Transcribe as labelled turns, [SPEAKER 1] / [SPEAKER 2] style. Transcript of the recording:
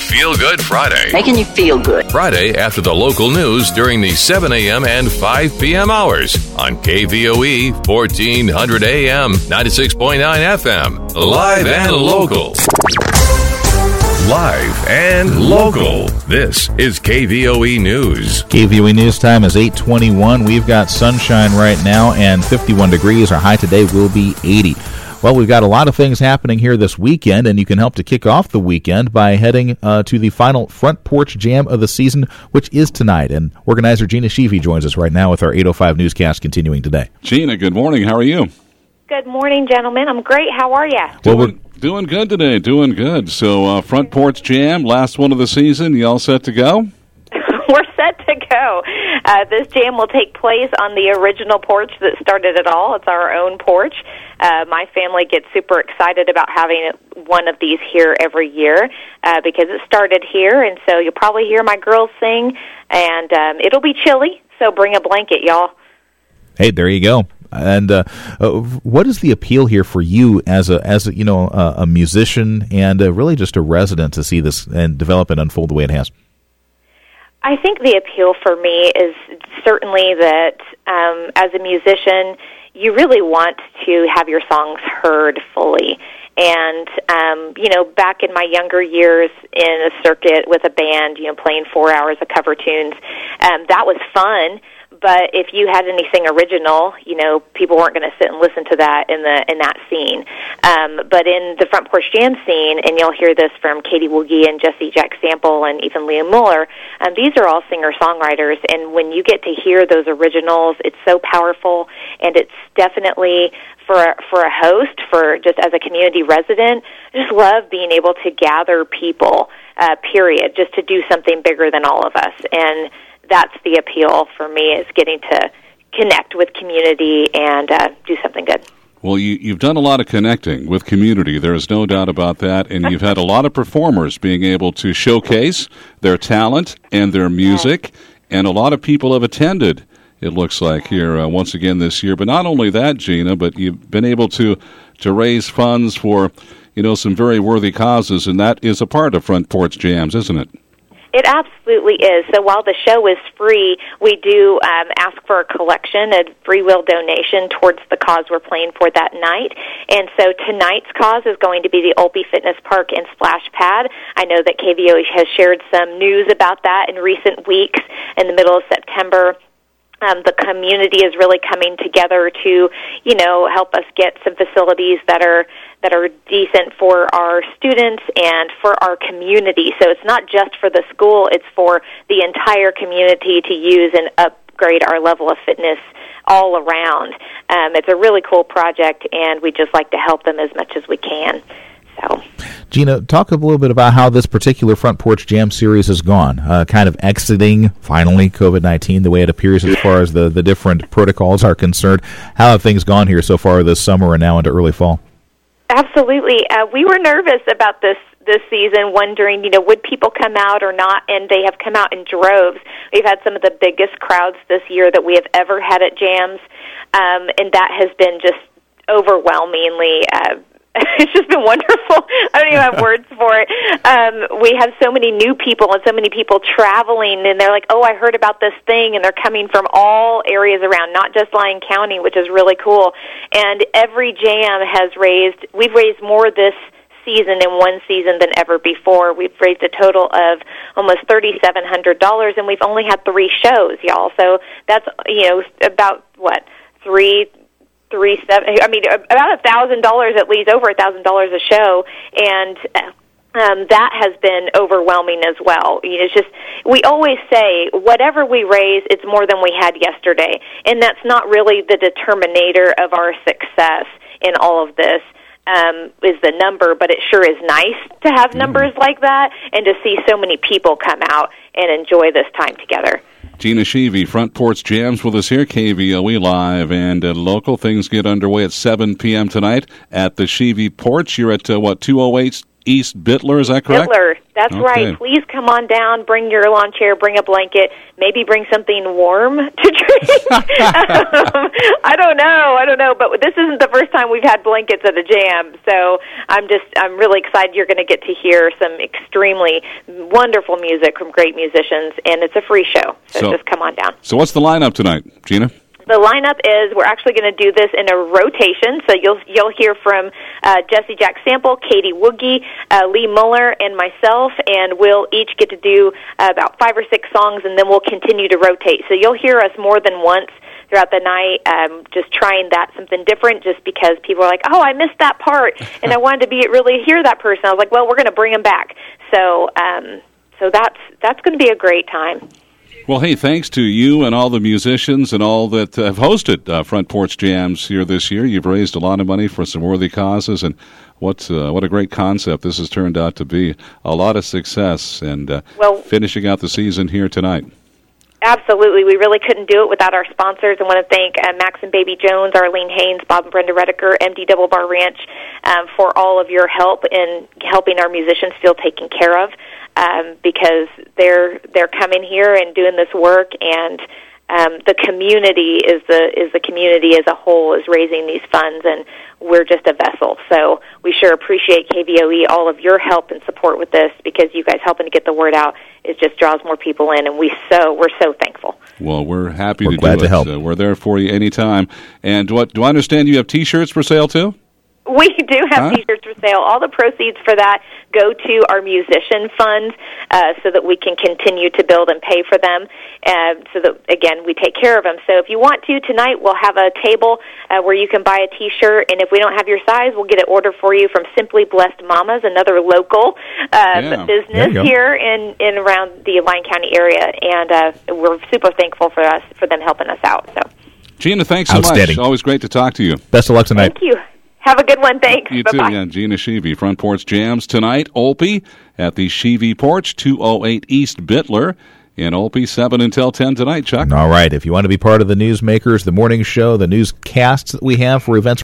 [SPEAKER 1] Feel Good Friday.
[SPEAKER 2] Making you feel good.
[SPEAKER 1] Friday after the local news during the 7 a.m. and 5 p.m. hours on KVOE 1400 AM, 96.9 FM. Live and local. Live and local. This is KVOE News.
[SPEAKER 3] KVOE News time is 8:21. We've got sunshine right now and 51 degrees. Our high today will be 80. Well, we've got a lot of things happening here this weekend, and you can help to kick off the weekend by heading to the final Front Porch Jam of the season, which is tonight. And organizer Gina Sheevy joins us right now with our 8:05 newscast continuing today.
[SPEAKER 4] Gina, good morning. How are you?
[SPEAKER 5] Good morning, gentlemen. I'm great. How are you?
[SPEAKER 3] Well, we're
[SPEAKER 4] doing good today. Doing good. So, Front Porch Jam, last one of the season. You all set to go?
[SPEAKER 5] We're set to go. This jam will take place on the original porch that started it all. It's our own porch. My family gets super excited about having one of these here every year because it started here, and so you'll probably hear my girls sing, and it'll be chilly, so bring a blanket, y'all.
[SPEAKER 3] Hey, there you go. And what is the appeal here for you as a musician and really just a resident to see this and develop and unfold the way it has?
[SPEAKER 5] I think the appeal for me is certainly that as a musician, you really want to have your songs heard fully. And, back in my younger years in a circuit with a band, playing 4 hours of cover tunes, that was fun. But if you had anything original, people weren't going to sit and listen to that in that scene. But in the Front Porch Jam scene, and you'll hear this from Katie Woogie and Jesse Jack Sample and even Liam Mueller, these are all singer-songwriters. And when you get to hear those originals, it's so powerful, and it's definitely for a host, for just as a community resident, I just love being able to gather people, period, just to do something bigger than all of us. And that's the appeal for me, is getting to connect with community and do something good.
[SPEAKER 4] Well, you've done a lot of connecting with community. There is no doubt about that. And you've had a lot of performers being able to showcase their talent and their music. And a lot of people have attended, it looks like, here once again this year. But not only that, Gina, but you've been able to raise funds for, some very worthy causes. And that is a part of Front Porch Jams, isn't it?
[SPEAKER 5] It absolutely is. So while the show is free, we do ask for a collection, a free will donation towards the cause we're playing for that night. And so tonight's cause is going to be the Olpe Fitness Park and Splash Pad. I know that KVOE has shared some news about that in recent weeks. In the middle of September, the community is really coming together to, help us get some facilities that are decent for our students and for our community. So it's not just for the school, it's for the entire community to use and upgrade our level of fitness all around. It's a really cool project, and we just like to help them as much as we can. So,
[SPEAKER 3] Gina, talk a little bit about how this particular Front Porch Jam series has gone, kind of exiting, finally, COVID-19, the way it appears as far as the different protocols are concerned. How have things gone here so far this summer and now into early fall?
[SPEAKER 5] Absolutely. We were nervous about this season, wondering, would people come out or not, and they have come out in droves. We've had some of the biggest crowds this year that we have ever had at jams, and that has been just overwhelmingly it's just been wonderful. I don't even have words for it. We have so many new people and so many people traveling, and they're like, oh, I heard about this thing, and they're coming from all areas around, not just Lyon County, which is really cool. And every jam we've raised more this season in one season than ever before. We've raised a total of almost $3,700, and we've only had 3 shows, y'all. So that's, about, about $1,000 at least, over $1,000 a show, and that has been overwhelming as well. It's just, we always say, whatever we raise, it's more than we had yesterday, and that's not really the determinator of our success in all of this. Is the number, but it sure is nice to have numbers like that and to see so many people come out and enjoy this time together.
[SPEAKER 4] Gina Sheevy, Front Porch Jams with us here, KVOE Live and local. Things get underway at 7 p.m. tonight at the Sheevy Porch. You're at, 208 East Bittler, is that correct?
[SPEAKER 5] Bittler, that's
[SPEAKER 4] Okay.
[SPEAKER 5] right. Please come on down, bring your lawn chair, bring a blanket, maybe bring something warm to drink. I don't know, but this isn't the first time we've had blankets at a jam, so I'm really excited you're going to get to hear some extremely wonderful music from great musicians, and it's a free show, so just come on down.
[SPEAKER 4] So what's the lineup tonight, Gina?
[SPEAKER 5] The lineup is we're actually going to do this in a rotation, so you'll hear from Jesse Jack Sample, Katie Woogie, Lee Muller, and myself, and we'll each get to do about 5 or 6 songs, and then we'll continue to rotate. So you'll hear us more than once throughout the night, just trying something different, just because people are like, oh, I missed that part, and I wanted to really hear that person. I was like, well, we're going to bring them back. So that's going to be a great time.
[SPEAKER 4] Well, hey, thanks to you and all the musicians and all that have hosted Front Porch Jams here this year. You've raised a lot of money for some worthy causes, and what a great concept this has turned out to be. A lot of success, and finishing out the season here tonight.
[SPEAKER 5] Absolutely. We really couldn't do it without our sponsors. I want to thank Max and Baby Jones, Arlene Haynes, Bob and Brenda Redeker, MD Double Bar Ranch, for all of your help in helping our musicians feel taken care of. Because they're coming here and doing this work, and the community is the community as a whole is raising these funds, and we're just a vessel. So we sure appreciate KVOE, all of your help and support with this, because you guys helping to get the word out, it just draws more people in, and we're so thankful.
[SPEAKER 4] Well, we're happy to
[SPEAKER 3] glad
[SPEAKER 4] do it.
[SPEAKER 3] To help.
[SPEAKER 4] We're there for you anytime. And do I understand you have T-shirts for sale too?
[SPEAKER 5] We do have T-shirts for sale. All the proceeds for that go to our musician funds, so that we can continue to build and pay for them, so that, again, we take care of them. So if you want to, tonight we'll have a table where you can buy a T-shirt, and if we don't have your size, we'll get it ordered for you from Simply Blessed Mamas, another local business here in around the Lyon County area, and we're super thankful for them helping us out. So,
[SPEAKER 4] Gina, thanks so much. Always great to talk to you.
[SPEAKER 3] Best of luck tonight.
[SPEAKER 5] Thank you. Have a good one. Thanks.
[SPEAKER 4] You
[SPEAKER 5] Bye-bye.
[SPEAKER 4] too, yeah. Gina Sheevy, Front Porch Jams tonight, Olpe, at the Sheevy Porch, 208 East Bittler, in Olpe, 7 until 10 tonight, Chuck.
[SPEAKER 3] All right. If you want to be part of the Newsmakers, the morning show, the newscasts that we have for events